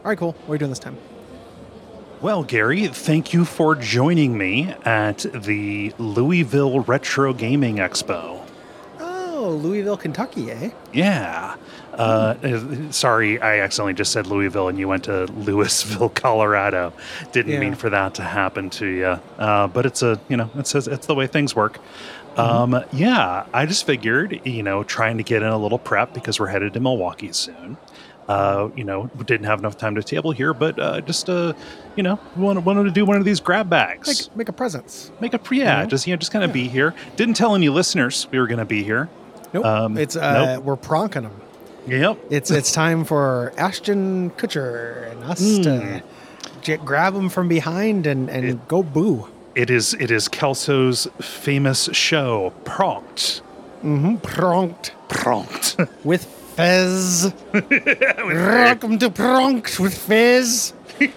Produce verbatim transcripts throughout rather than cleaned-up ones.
All right, cool. What are you doing this time? Well, Gary, thank you for joining me at the Louisville Retro Gaming Expo. Oh, Louisville, Kentucky, eh? Yeah. Uh, uh, sorry, I accidentally just said Louisville and you went to Louisville, Colorado. Didn't Yeah. mean for that to happen to you. Uh, but it's a, you know, it says it's the way things work. Mm-hmm. Um, yeah, I just figured, you know, trying to get in a little prep because we're headed to Milwaukee soon. Uh, you know, we didn't have enough time to table here, but uh, just, uh, you know, wanted, wanted to do one of these grab bags. Make, make a presence. Make a, yeah, Mhm. just, you know, just kind of Yeah. be here. Didn't tell any listeners we were going to be here. Nope. Um, it's uh, nope. We're pronking them. Yep. It's it's time for Ashton Kutcher and us Mm. to j- grab him from behind and, and It- go boo. It is it is Kelso's famous show, Pronked. Mm-hmm. Pronked Pronked. with Fez. Welcome to Pronked with Fez.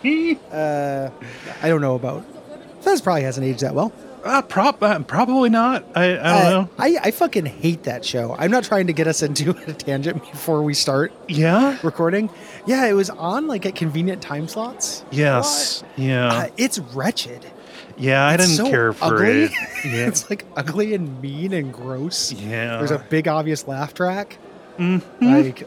uh, I don't know about Fez. Probably hasn't aged that well. uh, prob- uh, probably not. I, I don't Uh, know. I, I fucking hate that show. I'm not trying to get us into a tangent before we start Yeah? recording. Yeah, it was on like at convenient time slots. Yes. Yeah. Uh, it's wretched. yeah, I It's didn't so care for ugly. it. Yeah. It's like ugly and mean and gross. Yeah. There's a big obvious laugh track. Mhm. Like,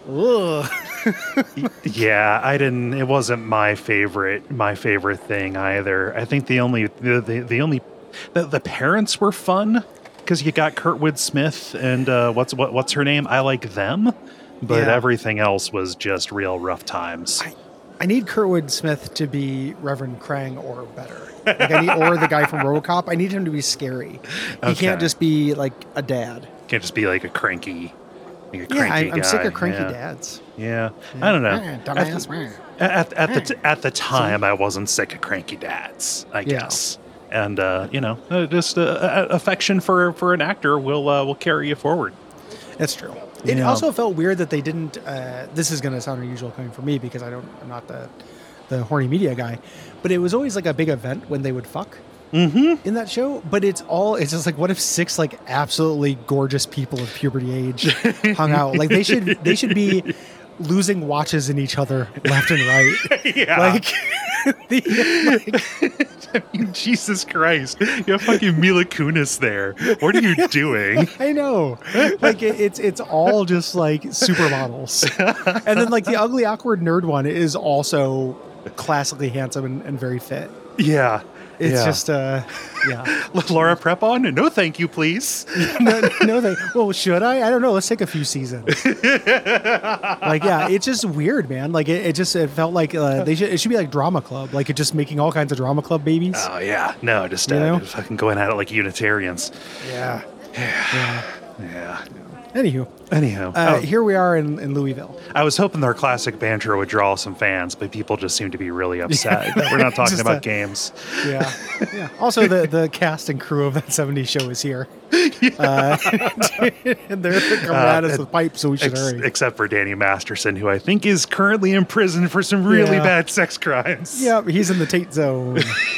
ugh. Yeah, I didn't. It wasn't my favorite. My favorite thing either. I think the only the the, the only the, the parents were fun because you got Kurtwood Smith and uh, what's what what's her name? I like them, but Yeah. everything else was just real rough times. I, I need Kurtwood Smith to be Reverend Krang or better. Like I need, or the guy from RoboCop. I need him to be scary. He Okay. can't just be like a dad. Can't just be like a cranky, like a Yeah, cranky I'm, I'm sick guy. of cranky yeah. dads. Yeah. I don't know. Ah, dumbass. At, at, at the t- at the time, I wasn't sick of cranky dads, I Yeah. guess. And uh, you know, uh, just uh, uh, affection for for an actor will uh, will carry you forward. That's true. It Yeah. also felt weird that they didn't. Uh, this is going to sound unusual coming from me because I don't. I'm not the the horny media guy, but it was always like a big event when they would fuck Mm-hmm. in that show. But it's all. It's just like, what if six like absolutely gorgeous people of puberty age hung out? Like they should. They should be losing watches in each other left and right. Yeah. Like. the, like I mean, Jesus Christ, you have fucking Mila Kunis there. What are you doing? I know, like it, it's it's all just like supermodels, and then like the ugly awkward nerd one is also classically handsome and, and very fit. Yeah. It's yeah. just uh, yeah. Laura Prepon? No, thank you, please. no, no, they, well, should I? I don't know. Let's take a few seasons. Like, yeah, it's just weird, man. Like, it, it just it felt like uh, they should. It should be like drama club. Like, it just making all kinds of drama club babies. Oh yeah, no, just You uh, know? just fucking going at it like Unitarians. Yeah. Yeah. Yeah. Anywho, Anyhow, uh, oh, here we are in, in Louisville. I was hoping their classic banter would draw some fans, but people just seem to be really upset that we're not talking Just about a- games. Yeah. Yeah. Also, the, the cast and crew of that seventies show is here. Uh, and they're coming at us Uh, with pipes, so we should Ex- hurry. except for Danny Masterson, who I think is currently in prison for some really Yeah. bad sex crimes. Yeah, he's in the Tate zone.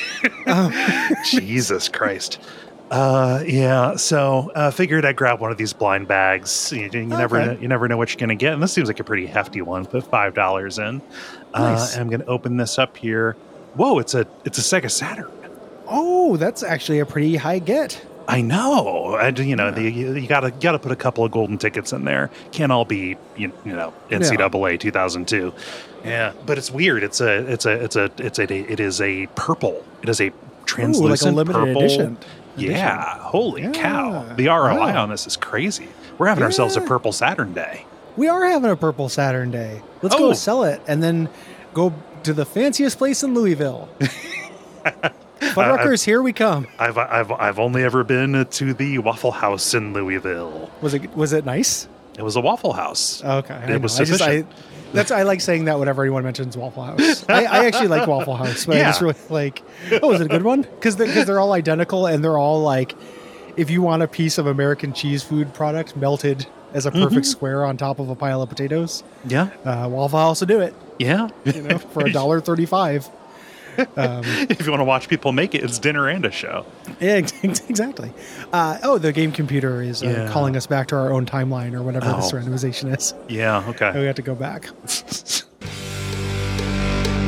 Jesus Christ. Uh, yeah. So, uh, figured I'd grab one of these blind bags. You, you never, Okay. know, you never know what you're gonna get, and this seems like a pretty hefty one. Put five dollars in. Nice. Uh, and I'm gonna open this up here. Whoa! It's a, it's a Sega Saturn. Oh, that's actually a pretty high get. I know. I, you know, the, you, you gotta, you gotta put a couple of golden tickets in there. Can't all be, you, you know, N C double A two thousand two. Yeah, but it's weird. It's a, it's a, it's a, it's a, it is a purple. It is a translucent limited purple. edition. Yeah, holy Yeah. cow! The R O I Wow. on this is crazy. We're having ourselves a Yeah. purple Saturn day. We are having a purple Saturn day. Let's Oh. go sell it and then go to the fanciest place in Louisville. Fuddruckers, here we come. I've, I've, I've only ever been to the Waffle House in Louisville. Was it was it nice? It was a Waffle House. Okay, I It know. was I just I sufficient. that's I like saying that whenever anyone mentions Waffle House. I, I actually like Waffle House, but I just Yeah. really like. Oh, is it a good one? Because they're, 'cause they're all identical and they're all like, if you want a piece of American cheese food product melted as a perfect Mm-hmm. square on top of a pile of potatoes, Yeah, uh, Waffle House will do it. yeah. You know, for a dollar thirty-five. Um, If you want to watch people make it, it's dinner and a show. yeah, ex- exactly. Uh, oh, the game computer is uh, Yeah. calling us back to our own timeline or whatever this Oh. randomization is. Yeah. We Okay. have to go back.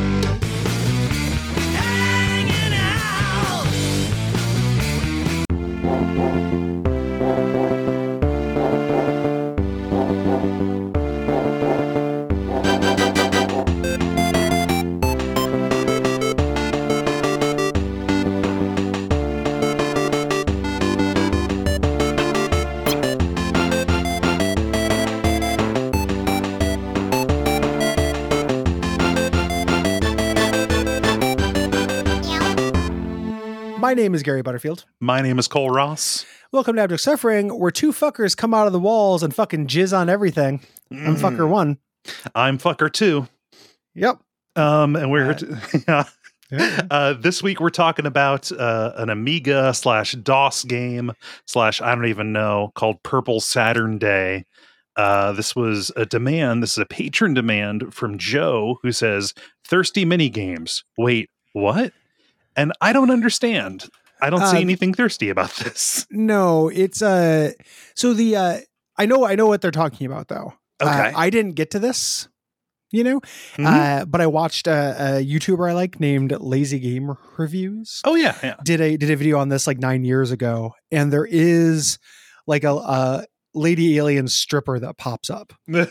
My name is Gary Butterfield. My name is Cole Ross. Welcome to Abject Suffering, where two fuckers come out of the walls and fucking jizz on everything. I'm Mm. fucker one. I'm fucker two. Yep. Um, and we're Uh, yeah. Yeah. Uh, this week we're talking about uh, an Amiga slash DOS game slash I don't even know called Purple Saturn Day. Uh, this was a demand. This is a patron demand from Joe who says thirsty mini games. Wait, what? And I don't understand. I don't see Uh, anything thirsty about this. No, it's uh so the uh I know I know what they're talking about though. Okay. Uh, I didn't get to this, you know, Mhm. uh, but I watched a, a YouTuber I like named Lazy Game Reviews. Oh yeah, yeah. Did a did a video on this like nine years ago, and there is like a, a lady alien stripper that pops up like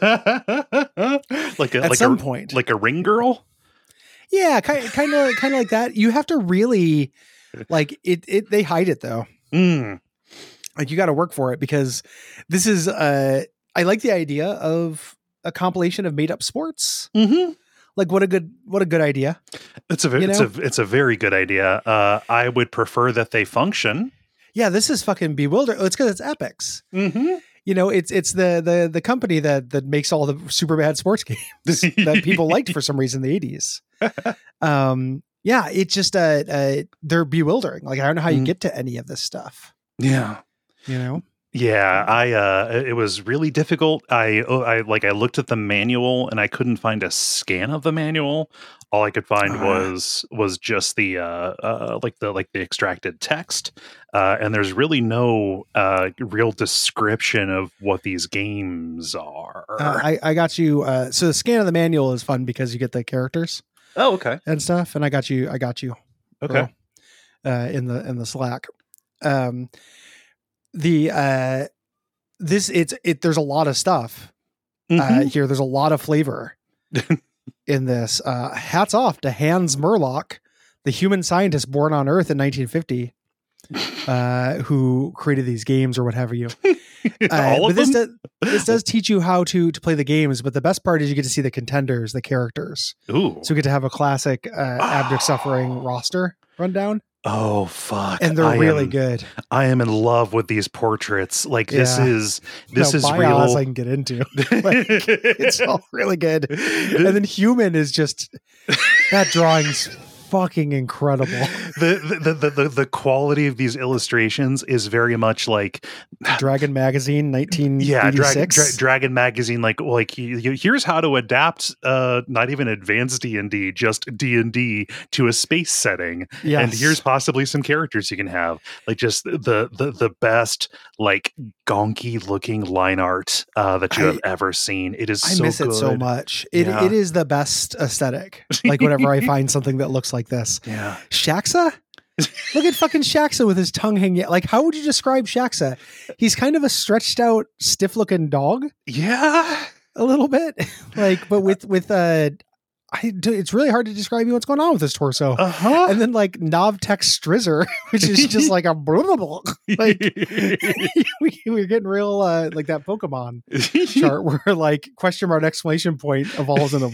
a at like some a point. like a ring girl. Yeah, kind kind of kind of like that. You have to really like it. It they hide it though. Mm. Like you got to work for it because this is. Uh, I like the idea of a compilation of made up sports. Mm-hmm. Like what a good what a good idea. It's a ve- You it's know? a it's a very good idea. Uh, I would prefer that they function. Yeah, this is fucking bewildering. It's because it's Epix. Mm-hmm. You know, it's it's the the the company that that makes all the super bad sports games that people liked for some reason in the eighties. Um, yeah, it's just uh, uh they're bewildering. Like I don't know how you Mm. get to any of this stuff. Yeah. You know, Yeah, I uh it was really difficult. I oh, I like I looked at the manual and I couldn't find a scan of the manual. All I could find Ah. was was just the uh, uh like the like the extracted text. Uh and there's really no uh real description of what these games are. uh, I I got you. Uh, so the scan of the manual is fun because you get the characters oh, okay. and stuff, and I got you. I got you. Okay. bro, uh, in the in the Slack. Um, the uh, this it's it. There's a lot of stuff uh, Mhm. here. There's a lot of flavor in this. Uh, hats off to Hans Murlock, the human scientist born on Earth in nineteen fifty, uh, who created these games or what have you. Uh, All but of this them? does, this does teach you how to to play the games. But the best part is you get to see the contenders, the characters. Ooh. So we get to have a classic uh, Abject Suffering roster rundown, Oh fuck. and they're I really am, good. I am in love with these portraits. Like this Yeah. is this Now, is Bios real. I can get into. Like, it's all really good. And then Human is just that drawing's fucking incredible. the, the, the, the, the quality of these illustrations is very much like Dragon Magazine, nineteen yeah Dragon, eighty-six. Dra- Dragon magazine like like you, you- here's how to adapt uh not even advanced D&D, just D&D to a space setting. Yes. And here's possibly some characters you can have, like just the the the best like gonky looking line art uh that you I- have ever seen. It is I so miss good. it so much. It Yeah. it is the best aesthetic. Like whenever I find something that looks like this. Yeah. Shaxa? Look at fucking Shaxa with his tongue hanging. Like, how would you describe Shaxa? He's kind of a stretched out, stiff looking dog, Yeah. a little bit. Like, but with with uh, I do, it's really hard to describe what's going on with his torso. Uh-huh. And then like Novtek Strizzer, which is just like a blah, blah, blah. Like we, we're getting real uh, like that Pokemon chart where like question mark exclamation point evolves into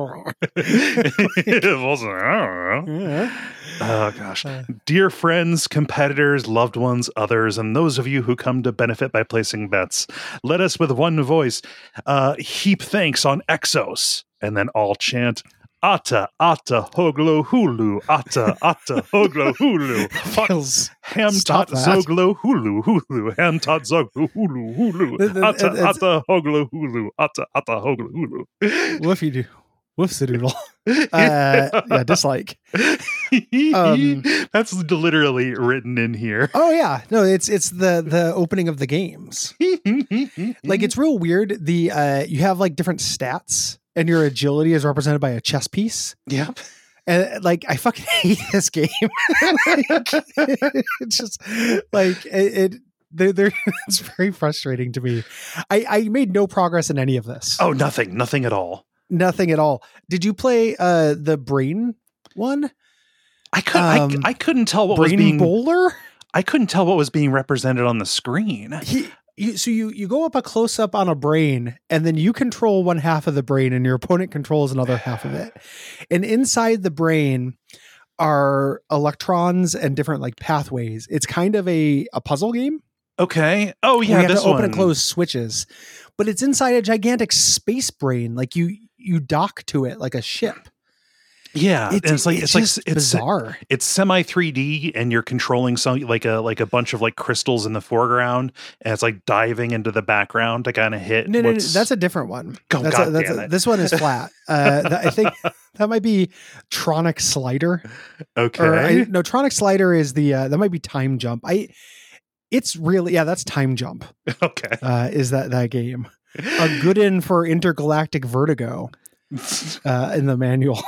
It wasn't, I don't know. yeah. Oh gosh. Uh, Dear friends, competitors, loved ones, others, and those of you who come to benefit by placing bets, let us with one voice uh, heap thanks on Exos, and then all chant Ata Ata Hoglo Hulu Ata Ata Hoglo Hulu feels- Ham Stop Tot that. Zoglo Hulu Hulu Ham Tot Zoglo Hulu Hulu It- it- Ata it's- Ata Hoglo Hulu Ata Ata Hoglo Hulu. Woofy do. Woofsadoodle. Uh, yeah, dislike. Um, That's literally written in here. Oh yeah, no, it's it's the the opening of the games. Like it's real weird. The uh, you have like different stats, and your agility is represented by a chess piece. yeah. And like I fucking hate this game. Like, it's just like it. it they're, they're, it's very frustrating to me. I, I made no progress in any of this. Oh, nothing, nothing at all. Nothing at all. Did you play uh, the Brain one? I could Um, I, I couldn't tell what was Brain being Bowler? I couldn't tell what was being represented on the screen. He, you, so you you go up a close up on a brain, and then you control one half of the brain, and your opponent controls another half of it. And inside the brain are electrons and different like pathways. It's kind of a, a puzzle game. Okay. Oh yeah, you have this to open one. and close switches, but it's inside a gigantic space brain. Like you, you dock to it like a ship. Yeah, It's, and it's like it's, it's, like just it's bizarre. It's semi three D, and you're controlling some like a like a bunch of like crystals in the foreground, and it's like diving into the background to kind of hit. No, no, no, what's- that's a different one. Oh, that's God a, that's damn a- it. This one is flat. Uh, that, I think that might be Tronic Slider. Okay. Or I, no, Tronic Slider is the uh, that might be Time Jump. I. It's really yeah, that's Time Jump. Okay. Uh, is that that game a good in for intergalactic vertigo? Uh, in the manual.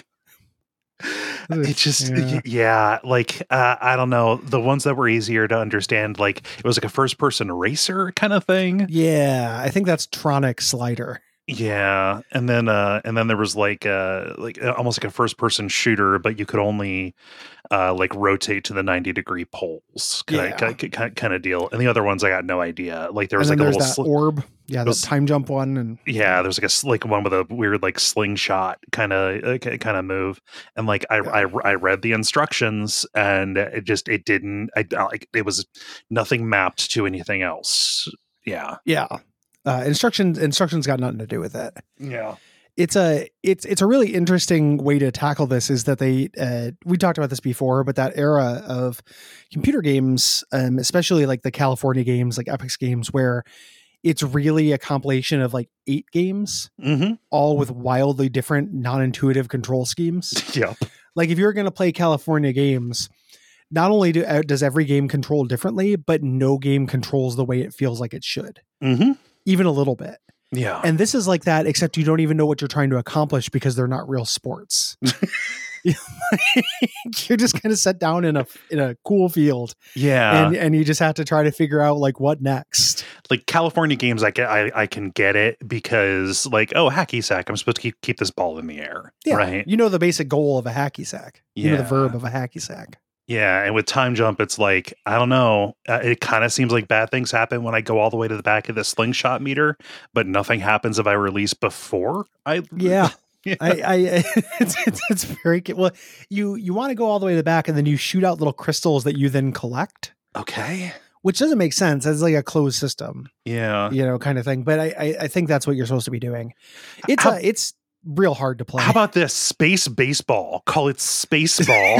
It just Yeah. yeah, yeah like uh, I don't know, the ones that were easier to understand, like it was like a first person racer kind of thing. Yeah, I think that's Tronic Slider. Yeah, and then uh and then there was like uh like uh, almost like a first person shooter, but you could only uh like rotate to the ninety degree poles kind Yeah. of kind, kind of deal. And the other ones I got no idea. Like there was And like then a there's little that sli- orb. Yeah, the was- Time Jump one, and yeah, there's like a s- like one with a weird like slingshot kind of uh, kind of move, and like I, Yeah. I I read the instructions, and it just it didn't I I- like it was nothing mapped to anything else. Yeah, yeah, uh, instructions instructions got nothing to do with it. yeah, It's a it's it's a really interesting way to tackle this. Is that they uh, we talked about this before, but that era of computer games, um, especially like the California games, like Epix games, where it's really a compilation of like eight games, mm-hmm. all with wildly different, non-intuitive control schemes. Yep. Like if you're going to play California games, not only do, uh, does every game control differently, but no game controls the way it feels like it should, Mm-hmm. even a little bit. Yeah. And this is like that, except you don't even know what you're trying to accomplish because they're not real sports. You're just kind of set down in a in a cool field, yeah. and and you just have to try to figure out like what next. Like California games, I can, I, I can get it because like, oh, hacky sack, I'm supposed to keep, keep this ball in the air. Yeah, Right. you know the basic goal of a hacky sack. You know the Yeah. verb of a hacky sack. Yeah, and with time jump, it's like I don't know. Uh, it kind of seems like bad things happen when I go all the way to the back of the slingshot meter, but nothing happens if I release before I. Yeah. Yeah. I, I it's, it's it's very well. You you want to go all the way to the back, and then you shoot out little crystals that you then collect, Okay. which doesn't make sense. It's like a closed system, Yeah. you know, kind of thing. But I I, I think that's what you're supposed to be doing. It's How- uh, it's real hard to play. How about this space baseball? Call it space ball.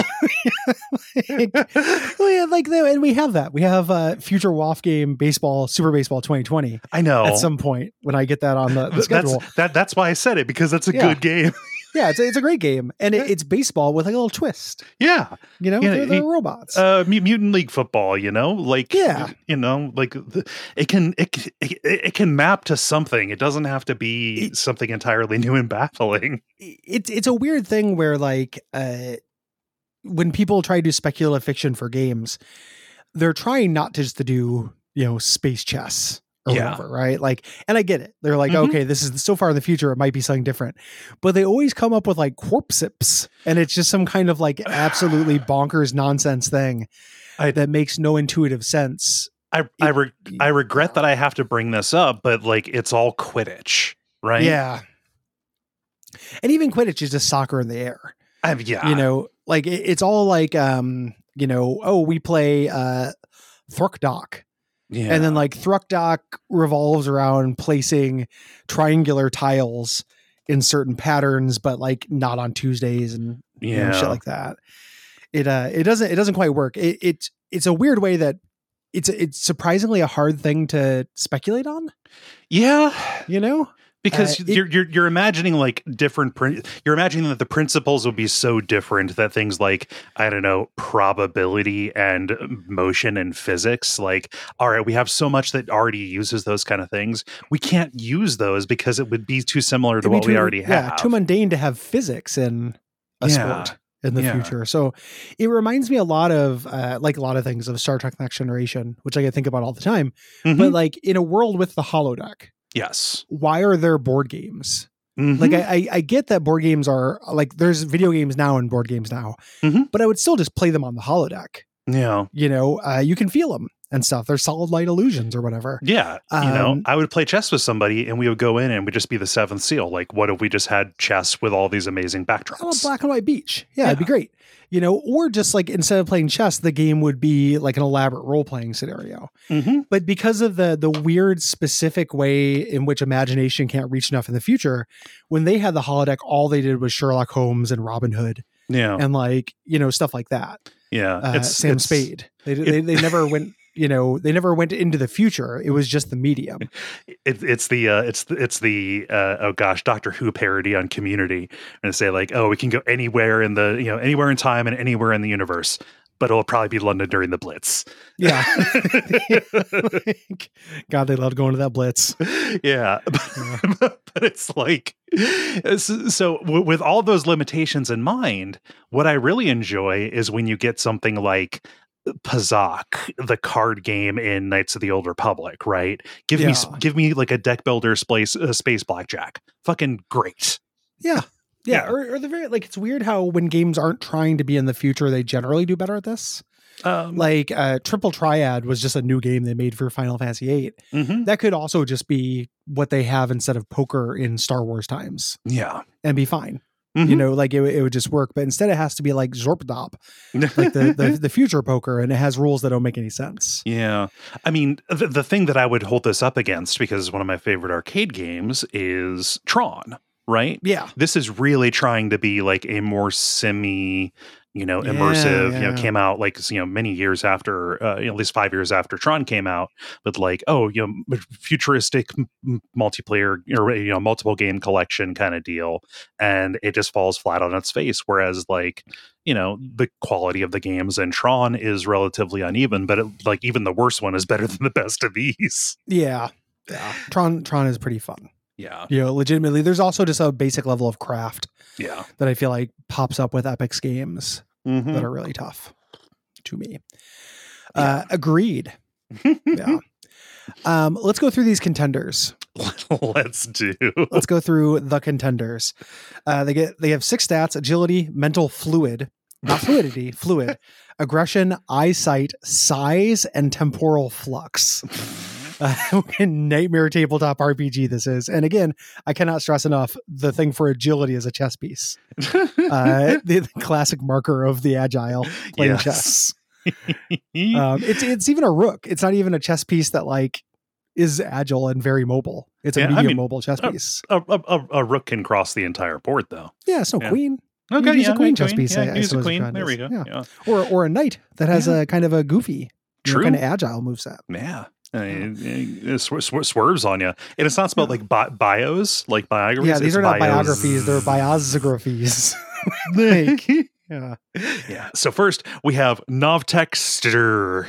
Well, yeah, like the, and we have that. We have uh, Future W A F game baseball, Super Baseball twenty twenty I know. at some point when I get that on the, the schedule. that's that. That's why I said it, because that's a Yeah. good game. Yeah, it's a, it's a great game, and it, it's baseball with like a little twist. Yeah. You know, Yeah, they're, they're he- robots. Uh, Mu- Mutant League football. You know, like Yeah. You know, like the, it can it, c- it it can map to something. It doesn't have to be It- something entirely new and baffling. it's it's a weird thing where like uh when people try to do speculative fiction for games, they're trying not to just to do, you know, space chess or Yeah. whatever, right? Like, and I get it. They're like, Mhm. okay, this is so far in the future, it might be something different. But they always come up with like Quarpsips, and it's just some kind of like absolutely bonkers nonsense thing I- that makes no intuitive sense. I I, re- I regret that I have to bring this up, but like it's all Quidditch, right? Yeah. And even Quidditch is just soccer in the air. I, yeah. You know, like it, it's all like, um, you know, oh, we play uh, Thrukdock. yeah. And then like Thrukdock revolves around placing triangular tiles in certain patterns, but like not on Tuesdays and you know, Yeah. shit like that. It uh it doesn't it doesn't quite work. It, it it's a weird way that it's it's surprisingly a hard thing to speculate on, yeah. you know? Because Uh, it- you're you're you're imagining like different prin- you're imagining that the principles would be so different that things like I don't know probability and motion and physics, like all right, we have so much that already uses those kind of things, we can't use those because it would be too similar to It'd be what we too- already have. Yeah, too mundane to have physics in a Yeah. sport in the Yeah. future. So it reminds me a lot of uh, like a lot of things of Star Trek Next Generation, which I think about all the time. Mhm. But like in a world with the holodeck, yes, why are there board games? Mhm. Like I, I, I get that board games are like there's video games now and board games now, Mhm. but I would still just play them on the holodeck. yeah, You know, uh, you can feel them. and stuff. They're solid light illusions or whatever. Yeah. Um, you know, I would play chess with somebody and we would go in and we'd just be the seventh seal. Like, what if we just had chess with all these amazing backdrops? On a black and white beach. Yeah, Yeah. it'd be great. You know, or just like instead of playing chess, the game would be like an elaborate role-playing scenario. Mm-hmm. But because of the the weird specific way in which imagination can't reach enough in the future, when they had the holodeck, all they did was Sherlock Holmes and Robin Hood Yeah. and like, you know, stuff like that. Yeah. Uh, it's Sam it's, Spade. They, it- they they never went, you know, they never went into the future. It was just the medium. It, it's the uh, it's the, it's the uh, oh gosh, Doctor Who parody on Community, and say like, oh, we can go anywhere in the you know anywhere in time and anywhere in the universe, but it'll probably be London during the Blitz. Yeah. God, they loved going to that Blitz. Yeah, but, but it's like so, so w- with all those limitations in mind, what I really enjoy is when you get something like Pazak, the card game in Knights of the Old Republic, right? Give me Yeah. give me like a deck builder space uh, space blackjack. Fucking great. Yeah. Yeah. Yeah. Or, or the very, like, it's weird how when games aren't trying to be in the future, they generally do better at this. Um, Like, uh, Triple Triad was just a new game they made for Final Fantasy eight. mhm. That could also just be what they have instead of poker in Star Wars times Yeah. and be fine. Mhm. You know, like it, it would just work. But instead, it has to be like Zorpdop, like the, the, the future poker, and it has rules that don't make any sense. Yeah. I mean, the, the thing that I would hold this up against, because one of my favorite arcade games is Tron, right? Yeah. This is really trying to be like a more semi, you know, Yeah, immersive, you know, yeah. came out like, you know, many years after, uh, you know, at least five years after Tron came out, but like, oh, you know, futuristic m- m- multiplayer or, you know, multiple game collection kind of deal. And it just falls flat on its face. Whereas like, you know, the quality of the games in Tron is relatively uneven, but it, like even the worst one is better than the best of these. Yeah. Yeah. Tron, Tron is pretty fun. Yeah. You know, legitimately, there's also just a basic level of craft Yeah. that I feel like pops up with Epic's games Mhm. that are really tough to me. Uh, agreed. Yeah. Um, let's go through these contenders. Let's do. Let's go through the contenders. Uh, they get they have six stats: agility, mental fluid, not fluidity, fluid, aggression, eyesight, size, and temporal flux. Uh, nightmare tabletop R P G this is. And again, I cannot stress enough, the thing for agility is a chess piece. Uh, the, the classic marker of the agile playing Yes. chess. Um, it's it's even a rook. It's not even a chess piece that like is agile and very mobile. It's a Yeah, I medium mean, mobile chess uh, piece. a, a, a- a rook can cross the entire board, though. Yeah, it's no yeah. queen. Okay, use a yeah, queen yeah, chess piece, Yeah, I- I use a suppose queen. is There we go. yeah. Yeah, Or or a knight that has Yeah. a kind of a goofy, True. kind of agile moveset. yeah. I mean, it, it sw- sw- swerves on you, and it's not spelled like bi- bios, like biographies. Yeah, these it's are not bios. biographies; they're biographies. Like, yeah. Yeah. So first we have Novtexter.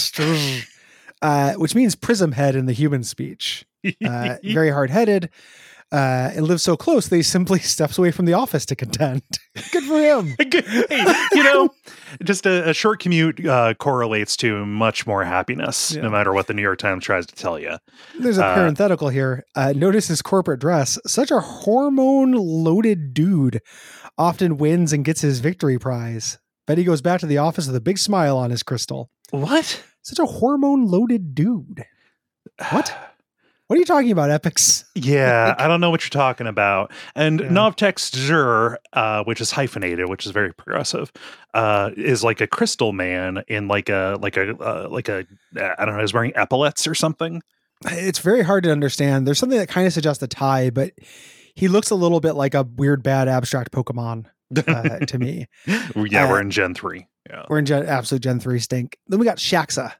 Uh, which means prism head in the human speech. Uh, very hard headed. Uh, and lives so close, they simply steps away from the office to contend. Good for him. Hey, you know, just a, a short commute uh, correlates to much more happiness, Yeah. no matter what the New York Times tries to tell you. There's a Uh, parenthetical here. Uh, notice his corporate dress. Such a hormone loaded dude often wins and gets his victory prize. Bet he goes back to the office with a big smile on his crystal. What? Such a hormone loaded dude. What? What are you talking about, Epics? Yeah, I don't know what you're talking about. And Yeah. Novtexter, uh, which is hyphenated, which is very progressive, uh, is like a crystal man in like a like a uh, like a I don't know, he's wearing epaulets or something. It's very hard to understand. There's something that kind of suggests a tie, but he looks a little bit like a weird, bad, abstract Pokemon uh, to me. Yeah, Uh, we're in Gen three. Yeah. We're in Gen, absolute Gen three stink. Then we got Shaxa.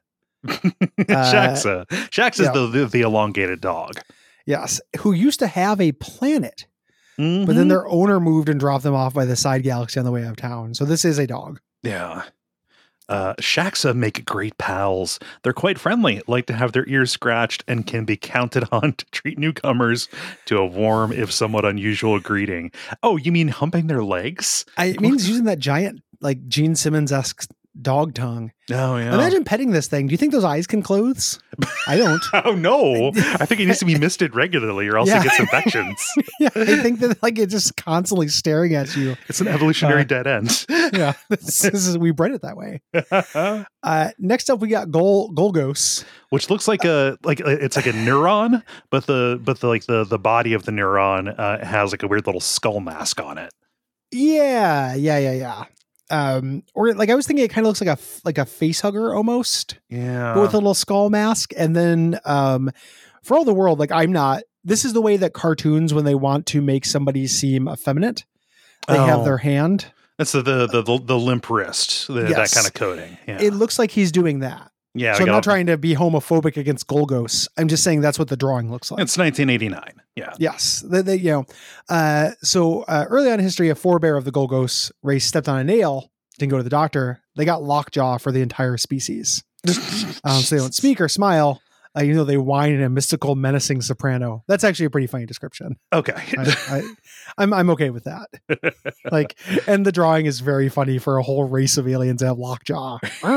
Shaxa. Shaxa is yeah. the, the the elongated dog. Yes, who used to have a planet, but Mhm. then their owner moved and dropped them off by the side galaxy on the way out of town. So this is a dog. Yeah. Uh, Shaxa make great pals. They're quite friendly, like to have their ears scratched, and can be counted on to treat newcomers to a warm, if somewhat unusual, greeting. Oh, you mean humping their legs? I, it means using that giant, like Gene Simmons esque dog tongue. Oh, yeah. Imagine petting this thing. Do you think those eyes can close? I don't. Oh, no. I think it needs to be misted regularly or else Yeah. it gets infections. Yeah, I think that like it's just constantly staring at you. It's an evolutionary Uh, dead end. Yeah, this, this is we bred it that way. Uh, next up, we got Gol Golgos. Which looks like a like a- it's like a neuron, but the but the like the the body of the neuron uh, has like a weird little skull mask on it. Yeah, yeah, yeah, yeah. Um, or like I was thinking, it kind of looks like a f- like a face hugger almost, Yeah. but with a little skull mask. And then, um, for all the world, like I'm not. This is the way that cartoons, when they want to make somebody seem effeminate, they Oh. have their hand. That's the the the, the limp wrist, the, Yes. that kind of coding. Yeah. It looks like he's doing that. yeah. So we I'm got- not trying to be homophobic against Golgos. I'm just saying that's what the drawing looks like. It's nineteen eighty-nine. Yeah. Yes, they, they, you know. Uh, so uh, early on in history, a forebear of the Golgos race stepped on a nail, didn't go to the doctor. They got lockjaw for the entire species. Um, so they don't speak or smile, uh, even though they whine in a mystical, menacing soprano. That's actually a pretty funny description. Okay. I, I, I'm I'm okay with that. Like, and the drawing is very funny for a whole race of aliens that have lockjaw.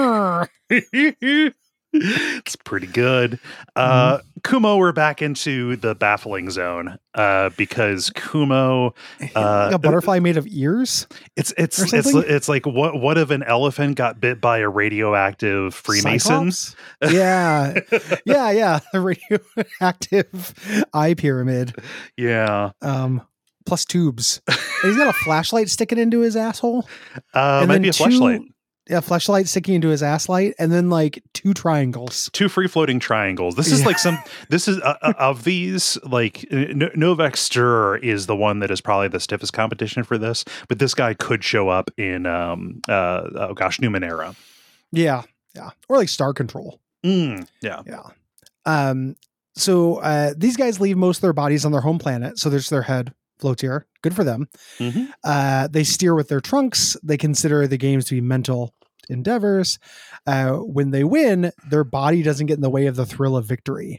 It's pretty good. Uh, Kumo, we're back into the baffling zone uh, because Kumo, uh, Like a butterfly made of ears. it's it's or it's something? it's like what what if an elephant got bit by a radioactive Freemason? Cyclops? Yeah, yeah, yeah. The radioactive eye pyramid. Yeah, Um, plus tubes. And he's got a flashlight sticking into his asshole. uh, and might then be a two- flashlight. Yeah, flashlight sticking into his ass light, and then like two triangles. Two free floating triangles. This is Yeah. like some. This is uh, uh, of these. Like uh, Novak Stir is the one that is probably the stiffest competition for this. But this guy could show up in, um, uh, oh gosh, Numenera. Yeah, yeah, or like Star Control. Mm, yeah. Yeah. Um. So uh, these guys leave most of their bodies on their home planet, so there's their head floats here. Good for them. Mhm. Uh, they steer with their trunks. They consider the games to be mental endeavors. Uh, when they win, their body doesn't get in the way of the thrill of victory.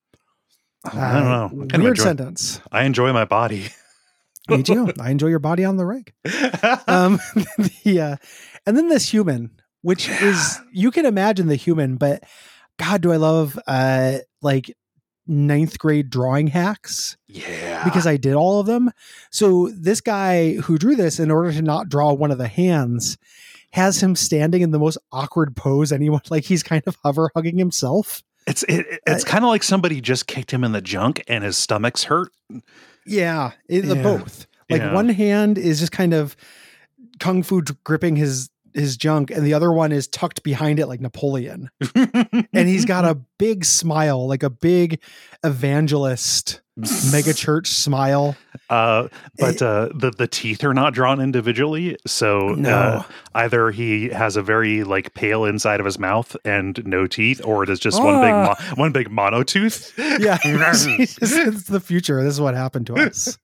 I don't know. I kind of Weird enjoy, sentence. I enjoy my body. Me too. I enjoy your body on the rig. Um, the, uh, and then this human, which is, you can imagine the human, but God, do I love uh, like ninth grade drawing hacks yeah. because I did all of them. So this guy who drew this, in order to not draw one of the hands, has him standing in the most awkward pose anyone, like he's kind of hover hugging himself. It's it, it's Uh, kind of like somebody just kicked him in the junk and his stomach's hurt. Yeah, it, the Yeah. both. Like Yeah. one hand is just kind of kung fu gripping his his junk, and the other one is tucked behind it like Napoleon. And he's got a big smile, like a big evangelist mega church smile. Uh, but uh, the the teeth are not drawn individually, so No. uh, either he has a very like pale inside of his mouth and no teeth, or it is just one big Ah. mo- one big monotooth. Yeah, it's, it's the future. This is what happened to us.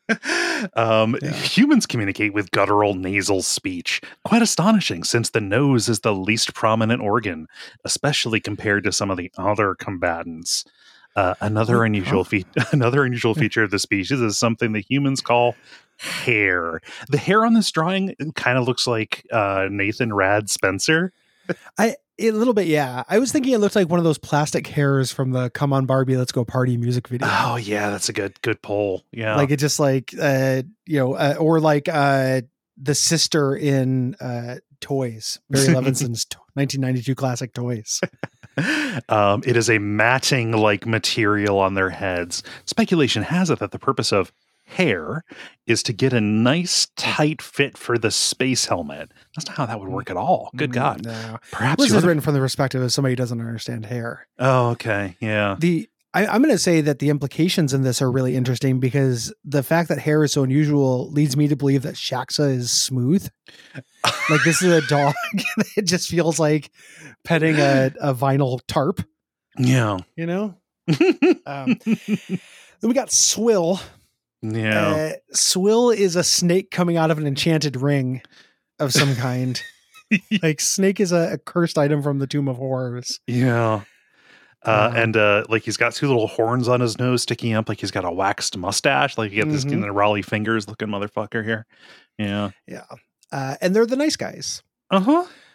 um, Yeah. Humans communicate with guttural nasal speech. Quite astonishing, since the nose is the least prominent organ, especially compared to some of the other combatants. Uh, another What- unusual huh? fe- another unusual feature of the species is something that humans call hair. The hair on this drawing kind of looks like uh, Nathan Rad Spencer. I a little bit, yeah. I was thinking it looked like one of those plastic hairs from the "Come On Barbie, Let's Go Party" music video. Oh yeah, that's a good good poll. Yeah, Like it just like uh, you know, uh, or like uh, the sister in uh, Toys, Barry Levinson's t- nineteen ninety-two classic Toys. um, it is a matting like material on their heads. Speculation has it that the purpose of hair is to get a nice tight fit for the space helmet. That's not how that would work at all. Good God. Mm, No. Perhaps This you is other- written from the perspective of somebody who doesn't understand hair. Oh, okay. Yeah. The I, I'm going to say that the implications in this are really interesting because the fact that hair is so unusual leads me to believe that Shaxa is smooth. Like this is a dog that just feels like petting a, a vinyl tarp, Yeah. you know? Um, then we got Swill. Yeah. Uh, Swill is a snake coming out of an enchanted ring of some kind. Like snake is a, a cursed item from the Tomb of Horrors. Yeah. Uh, Um, and uh, like he's got two little horns on his nose sticking up, like he's got a waxed mustache. Like you got this Mhm. kind of Raleigh fingers looking motherfucker here. Yeah. Yeah. Uh, and they're the nice guys. Uh huh.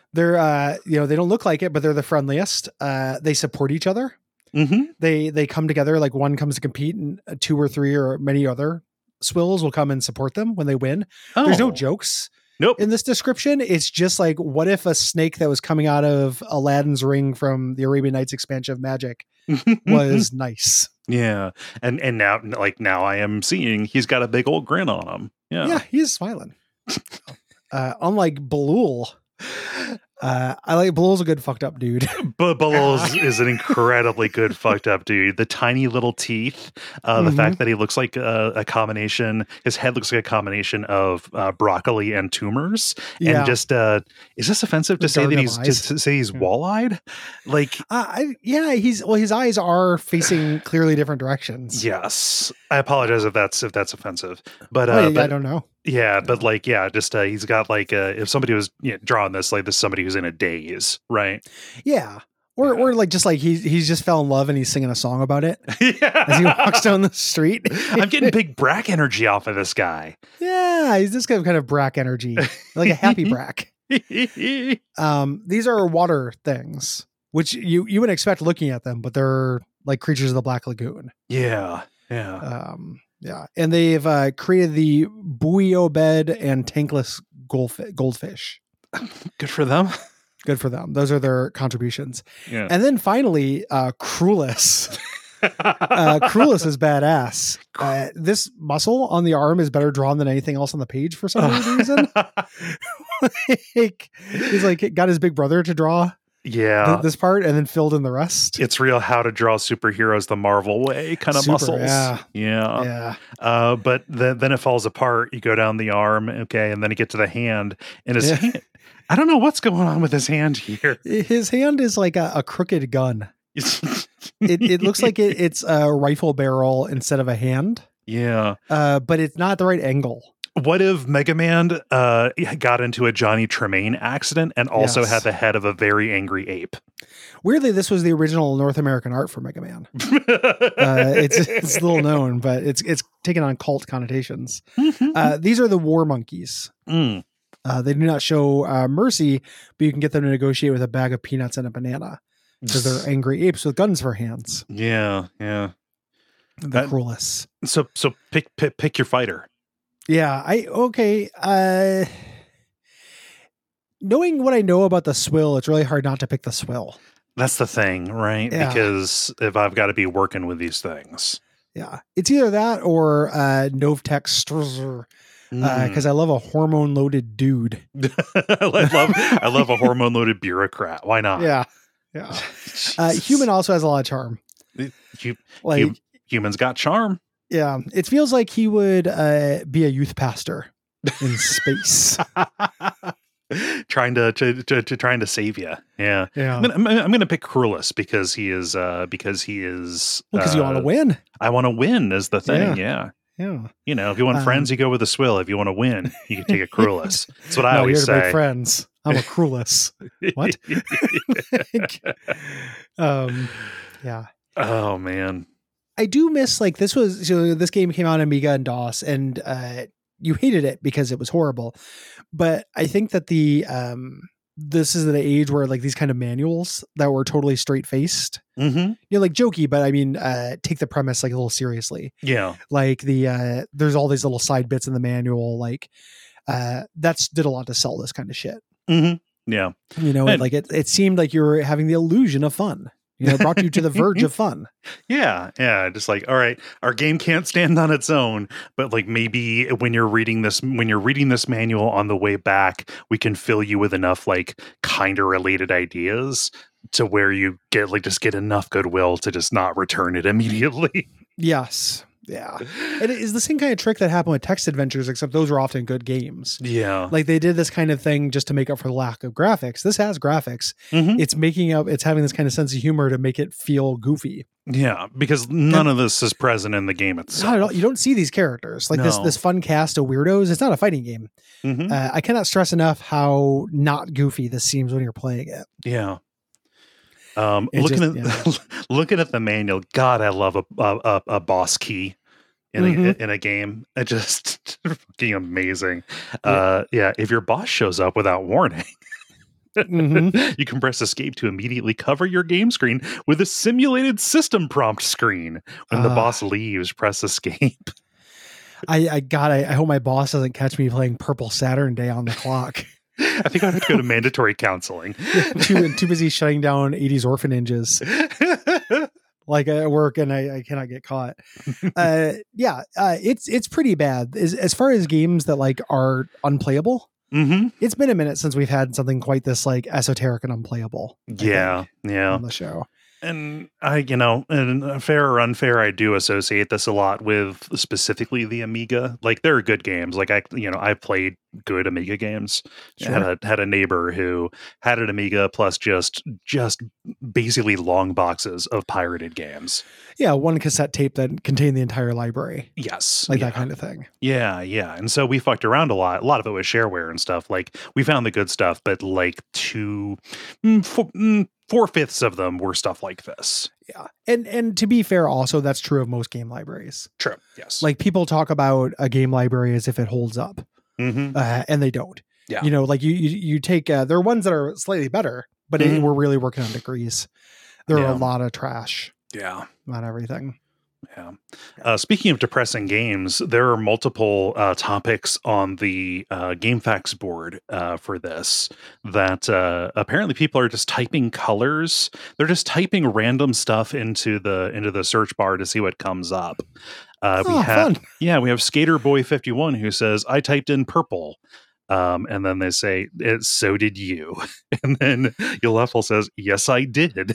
They're, uh, you know, they don't look like it, but they're the friendliest. Uh, they support each other. Mm-hmm. They they come together, like one comes to compete, and two or three or many other swills will come and support them when they win. Oh. There's no jokes Nope. in this description. It's just like, what if a snake that was coming out of Aladdin's ring from the Arabian Nights expansion of Magic was nice. Yeah. And and now, like, now I am seeing he's got a big old grin on him. Yeah. Yeah, he's smiling. uh, unlike Balul, uh, I like Balul's a good fucked up dude. But Balul is an incredibly good fucked up dude. The tiny little teeth, uh, the Mhm. fact that he looks like a, a combination, his head looks like a combination of uh, broccoli and tumors. Yeah. And just, uh, is this offensive to The say that garden he's eyes. just to say he's Yeah. wall-eyed? Like, Uh, I, yeah, he's well. His eyes are facing clearly different directions. yes, I apologize if that's if that's offensive, but uh, Oh, yeah, but I don't know. yeah, but like, yeah, just uh, he's got like, uh, if somebody was you know, drawing this, like this is somebody who's in a daze, right? Yeah, or Yeah. or like just like he he's just fell in love and he's singing a song about it Yeah. as he walks down the street. I'm getting big Brack energy off of this guy. Yeah, he's just got kind of Brack energy, like a happy Brack. Um, these are water things, which you you would expect looking at them, but they're like creatures of the Black Lagoon. Yeah, yeah. Um, yeah, and they've uh, created the buoy bed and tankless goldf- goldfish. Good for them. Good for them. Those are their contributions. Yeah. And then finally, uh, Cruelis. uh, Cruelis is badass. Uh, this muscle on the arm is better drawn than anything else on the page for some weird reason. Like, he's like got his big brother to draw yeah. th- this part and then filled in the rest. It's real how to draw superheroes the Marvel way kind of Super, muscles. yeah. Yeah. Yeah. Uh, but then, then it falls apart. You go down the arm, okay, and then you get to the hand. And his Yeah. hand, I don't know what's going on with his hand here. His hand is like a, a crooked gun. It, it looks like it, it's a rifle barrel instead of a hand, Yeah. uh, but it's not the right angle. What if Mega Man uh, got into a Johnny Tremaine accident and also Yes. had the head of a very angry ape? Weirdly, this was the original North American art for Mega Man. Uh, it's it's little known, but it's it's taken on cult connotations. Uh, these are the war monkeys. Mm. Uh, they do not show uh, mercy, but you can get them to negotiate with a bag of peanuts and a banana because they're angry apes with guns for hands. Yeah, yeah. The That- Cruelis. So so pick pick pick your fighter. Yeah, I okay. Uh, knowing what I know about the swill, it's really hard not to pick the swill. That's the thing, right? Yeah. Because if I've got to be working with these things. Yeah, it's either that or uh, Novtek Strzer, because I love a hormone-loaded dude. I love I love a hormone loaded bureaucrat. Why not? Yeah, yeah. Uh, human also has a lot of charm. Hu- Like, hu- humans got charm. yeah, it feels like he would uh, be a youth pastor in space. trying to, to, to to trying to save you. Yeah. Yeah, I'm gonna, I'm, I'm gonna pick Cruelis because he is uh because he is because you want to uh, win. I want to win is the thing. Yeah. Yeah, You know, if you want Um, friends, you go with a swill. If you want to win, you can take a Cruelis. That's what I no, always you're to make say. friends. I'm a Cruelis. What? um, yeah. Oh man. I do miss like this was so this game came out on Amiga and DOS and uh you hated it because it was horrible. But I think that the um this is at an age where like these kind of manuals that were totally straight faced, Mm-hmm. you know, like jokey, but I mean uh take the premise like a little seriously. Yeah. Like the uh there's all these little side bits in the manual, like uh that's did a lot to sell this kind of shit. Mm-hmm. Yeah. You know, And- like it it seemed like you were having the illusion of fun. You know, it brought you to the verge of fun. Yeah, yeah, just like, all right, our game can't stand on its own, but like maybe when you're reading this when you're reading this manual on the way back, we can fill you with enough like kind of related ideas to where you get like just get enough goodwill to just not return it immediately. Yes. Yeah. It is the same kind of trick that happened with text adventures, except those were often good games. Yeah. Like they did this kind of thing just to make up for the lack of graphics. This has graphics. Mhm. It's making up, it's having this kind of sense of humor to make it feel goofy. Yeah, because none of this is present in the game itself. Not at all. You don't see these characters like this, No. this fun cast of weirdos. It's not a fighting game. Mhm. Uh, I cannot stress enough how not goofy this seems when you're playing it. Yeah. Um, It looking just- at looking at the manual, God, I love a a, a boss key in a Mhm. in a game. It just fucking amazing. Yeah. Uh, yeah, if your boss shows up without warning, Mhm. You can press escape to immediately cover your game screen with a simulated system prompt screen. When the Ah. boss leaves, press escape. I, I God, I, I hope my boss doesn't catch me playing Purple Saturn Day on the clock. I think I have to go to mandatory counseling. too, too busy shutting down eighties orphanages. Like at work, and I, I cannot get caught. Uh, yeah, uh, it's it's pretty bad. As, as far as games that like are unplayable, Mm-hmm. it's been a minute since we've had something quite this like esoteric and unplayable. I Yeah, think, yeah. on the show. And I, you know, and fair or unfair, I do associate this a lot with specifically the Amiga. Like there are good games. Like I, you know, I played good Amiga games. Sure. I had a had a neighbor who had an Amiga plus just just basically long boxes of pirated games. Yeah, one cassette tape that contained the entire library, Yes, like yeah. that kind of thing. Yeah, yeah. And so we fucked around a lot. A lot of it was shareware and stuff. Like we found the good stuff, but like two, mm, four, mm, four fifths of them were stuff like this. Yeah, and and to be fair, also that's true of most game libraries. True. Yes. Like people talk about a game library as if it holds up, mm-hmm. uh, and they don't. Yeah. You know, like you you, you take uh, there are ones that are slightly better, but Mhm. it, we're really working on degrees. There Yeah. are a lot of trash Yeah. on everything. Yeah. Uh, speaking of depressing games, there are multiple uh, topics on the uh, GameFAQs board uh, for this that uh, apparently people are just typing colors. They're just typing random stuff into the into the search bar to see what comes up. Uh, we Oh, have, fun. yeah, we have Skater Boy fifty-one who says, "I typed in purple." Um, and then they say, it, "So did you?" And then Yelefel says, "Yes, I did."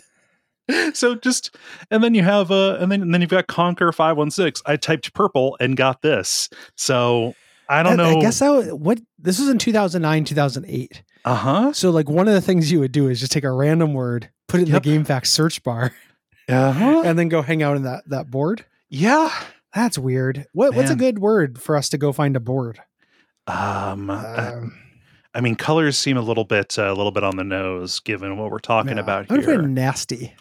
So just, and then you have uh and then and then you've got Conquer five one six. I typed purple and got this. So I don't I, know. I guess that what this was in two thousand nine, two thousand eight. Uh-huh. So like one of the things you would do is just take a random word, put it in Yep. the GameFAQs search bar, Uh-huh. and then go hang out in that that board. Yeah. That's weird. What what's a Man. good word for us to go find a board? Um, uh, Um, I mean, colors seem a little bit uh, a little bit on the nose given what we're talking yeah. about I'm gonna here. put nasty.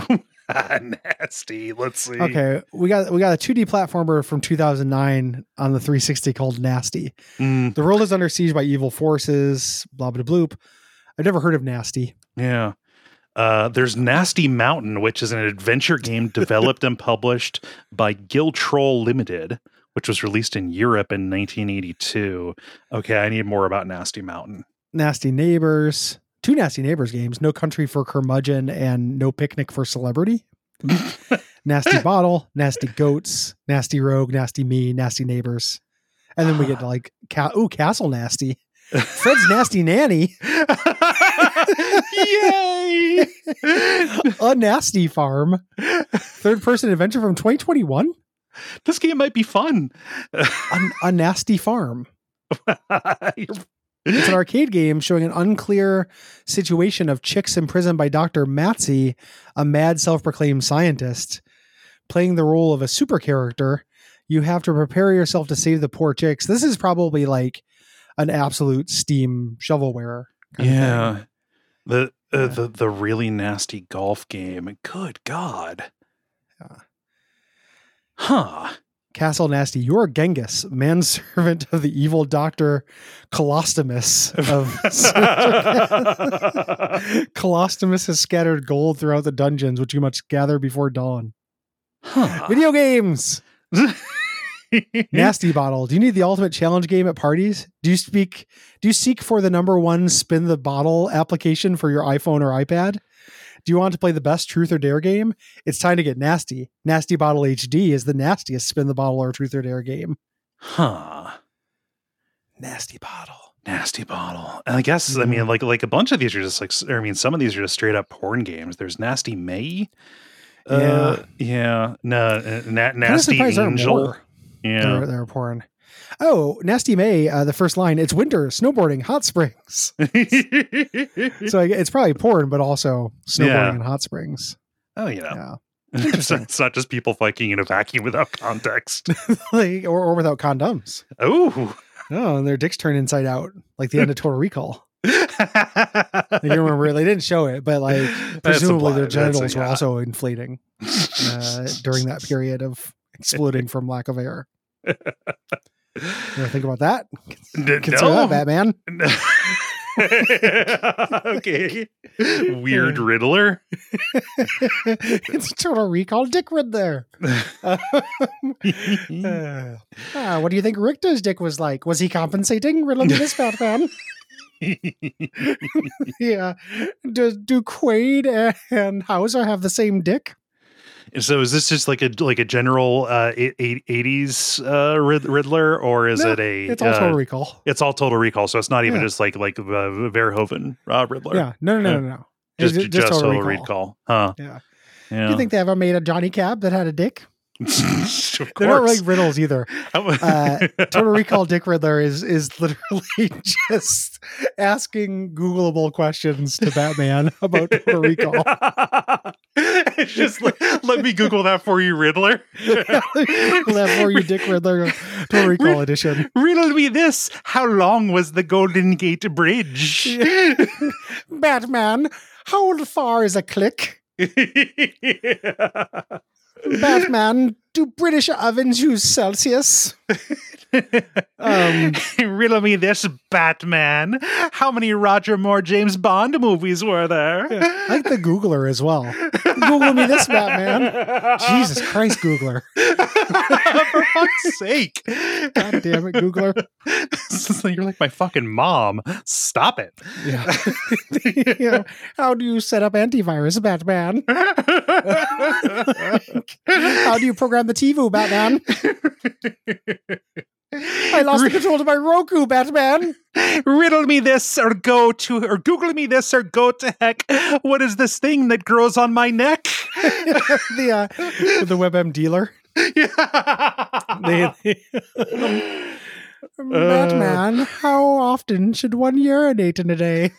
Nasty. Let's see. Okay, we got we got a two D platformer from two thousand nine on the three sixty called Nasty. Mm, The world is under siege by evil forces. Blah blah bloop. I've never heard of Nasty. yeah. Uh, there's Nasty Mountain, which is an adventure game developed and published by Guild Troll Limited, which was released in Europe in nineteen eighty-two. Okay, I need more about Nasty Mountain. Nasty Neighbors. Two Nasty Neighbors games. No Country for Curmudgeon and No Picnic for Celebrity. Nasty Bottle. Nasty Goats. Nasty Rogue. Nasty Me. Nasty Neighbors. And then we get to like, ca- ooh, Castle Nasty. Fred's Nasty Nanny. Yay! A Nasty Farm. Third person adventure from twenty twenty-one. This game might be fun. A, a Nasty Farm. You're- It's an arcade game showing an unclear situation of chicks imprisoned by Doctor Matsy, a mad self-proclaimed scientist. Playing the role of a super character, you have to prepare yourself to save the poor chicks. This is probably like an absolute Steam shovelware. kind of yeah. thing. The, uh, Yeah. the the really nasty golf game. Good God. Yeah. Huh. Castle Nasty, you're Genghis, manservant of the evil Doctor Colostomus of Colostomus has scattered gold throughout the dungeons, which you must gather before dawn. Huh. Video games. Nasty Bottle. Do you need the ultimate challenge game at parties? Do you speak do you seek for the number one spin the bottle application for your iPhone or iPad? Do you want to play the best truth or dare game? It's time to get nasty. Nasty Bottle H D is the nastiest spin the bottle or truth or dare game. Huh. Nasty Bottle. Nasty Bottle. And I guess, I mean, like like a bunch of these are just like, s- I mean, some of these are just straight up porn games. There's Nasty May. Uh, yeah. No, uh, na- Kinda Nasty surprised there aren't Angel. more. Yeah. They're, they're porn. Oh, Nasty May, uh, the first line, it's winter, snowboarding, hot springs. So I, it's probably porn, but also snowboarding Yeah. and hot springs. Oh, you know. Yeah. It's, Interesting. it's not just people fucking in a vacuum without context. Like, or, or without condoms. Oh. Oh, and their dicks turn inside out, like the end of Total Recall. Like, you remember, they didn't show it, but like presumably their implied. That's a- genitals were yeah. also inflating uh, during that period of exploding from lack of air. You ever think about that? N- Consider no. that, Batman. Okay. Weird Riddler. It's Total Recall Dick Riddler. Uh, uh, uh, what do you think Richter's dick was like? Was he compensating? Riddle me this, Batman. Yeah. Do, do Quaid and Hauser have the same dick? So is this just like a like a general uh, eighties uh, Riddler, or is No, it a? It's all uh, Total Recall. It's all Total Recall, so it's not even Yeah. just like like uh, Verhoeven uh, Riddler. Yeah. No, no, no, Yeah. no, no. just It's just, Total, Recall. Huh? Yeah. Yeah. Do you think they ever made a Johnny Cab that had a dick? of They're not course. like riddles either. Uh, Total Recall Dick Riddler is is literally just asking Googleable questions to Batman about Total Recall. It's just like, let me Google that for you, Riddler. Google that for you, Dick Riddler, Total Recall edition. Riddle me this: how long was the Golden Gate Bridge? Batman, how far is a click? Batman, do British ovens use Celsius? Um, Riddle me this, Batman. How many Roger Moore James Bond movies were there? Yeah, I like the Googler as well. Google me this, Batman. Jesus Christ, Googler. For fuck's sake. God damn it, Googler. You're like my fucking mom. Stop it. Yeah. You know, how do you set up antivirus, Batman? How do you program the T V U, Batman? I lost the control to my Roku, Batman. Riddle me this or go to, or Google me this or go to heck. What is this thing that grows on my neck? the uh, the WebM dealer. Yeah. They, they, Batman, how often should one urinate in a day?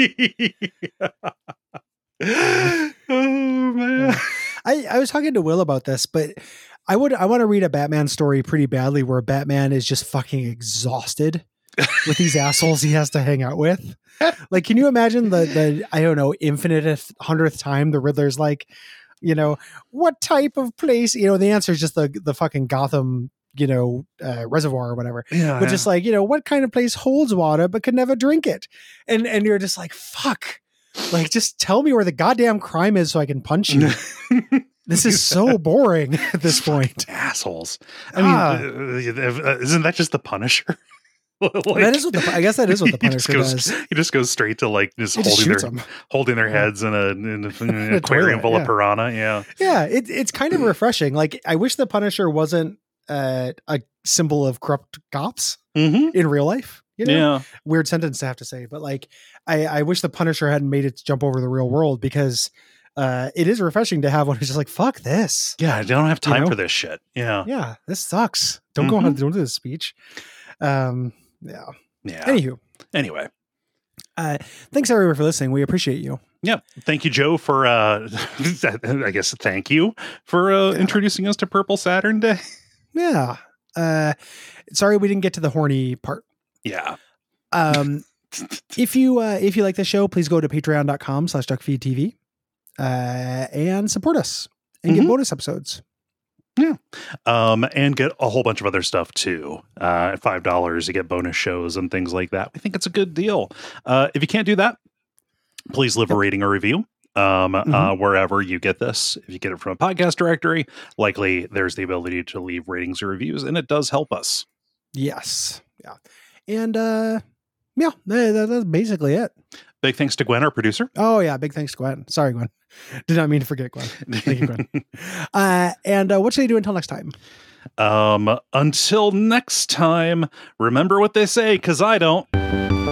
Oh man. I, I was talking to Will about this, but I would I want to read a Batman story pretty badly where Batman is just fucking exhausted with these assholes he has to hang out with. Like, can you imagine the the I don't know infinite hundredth time the Riddler's like, you know, what type of place? You know, the answer is just the the fucking Gotham, you know, uh, reservoir or whatever. Yeah, but just like, you know, what kind of place holds water but can never drink it? And and you're just like, fuck. Like, just tell me where the goddamn crime is so I can punch you. This is so boring at this point. Assholes. I mean, Ah. uh, isn't that just the Punisher? Like, that is what the, I guess that is what the he just Punisher goes, does. He just goes straight to like just He just holding shoots their them. holding their Yeah. heads in a, in a, in an A aquarium toilet, full yeah. of piranha. Yeah. Yeah, it, it's kind of refreshing. Like, I wish the Punisher wasn't uh, a symbol of corrupt cops Mm-hmm. in real life. You know? Yeah. Weird sentence to have to say, but like, I, I wish the Punisher hadn't made it jump over the real world because uh, it is refreshing to have one who's just like, fuck this. Yeah. I don't have time know? for this shit. Yeah. Yeah, this sucks. Don't go Mhm. on, don't do this speech. Um, yeah. Yeah. Anywho, Anyway. uh, thanks everyone for listening. We appreciate you. Yeah. Thank you, Joe, for, uh, I guess, thank you for uh, Yeah. introducing us to Purple Saturn Day. Yeah. Uh, sorry we didn't get to the horny part. Yeah. Um, if you uh, if you like the show, please go to patreon.com slash duckfeedtv uh, and support us and get Mhm. bonus episodes. Um, and get a whole bunch of other stuff too. Uh, at five dollars, you get bonus shows and things like that. We think it's a good deal. Uh, if you can't do that, please leave a rating or review. Um, uh, Mhm. wherever you get this. If you get it from a podcast directory, likely there's the ability to leave ratings or reviews, and it does help us. Yes. Yeah. And uh, yeah, that, that- that's basically it. Big thanks to Gwen, our producer. Oh yeah, big thanks, Gwen. Sorry, Gwen. Did not mean to forget Gwen. Thank you, Gwen. uh, and uh, what should I do until next time? Um, until next time, remember what they say, because I don't.